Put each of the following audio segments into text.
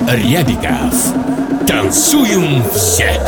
Rябиков. Танцуем все.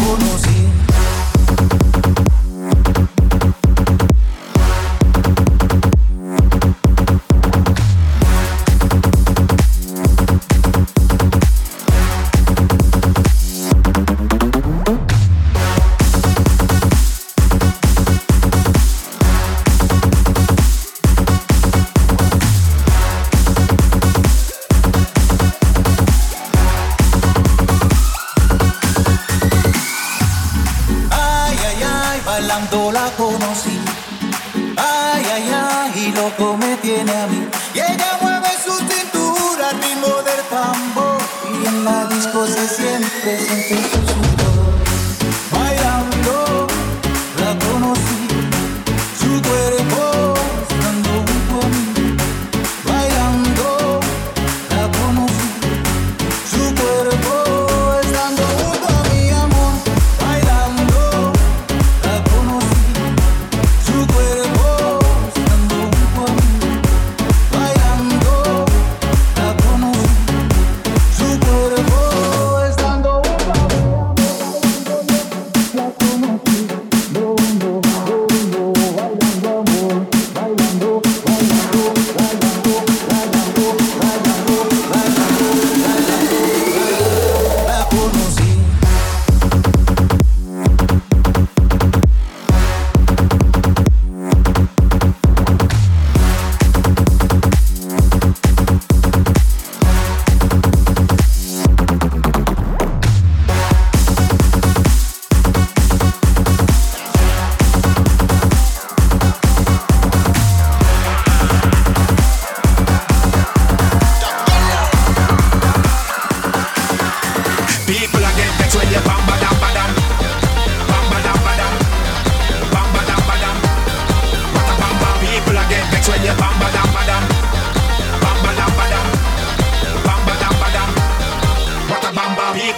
Bailando la conocí, ay, ay, ay, y loco me tiene a mí. Y ella mueve su cintura al ritmo del tambor, y en la disco se siente su sudor. Bailando la conocí, su cuerpo estando junto a mí. Bailando la conocí, su cuerpo estando junto a mi amor. Bailando la conocí, su cuerpo estando junto a mí. Bailando la conocí, su cuerpo estando junto a mí. La conocí, bailando, bailando amor, bailando, bailando, bailando, bailando, bailando, bailando, la conocí. People are get vexed when you bam bada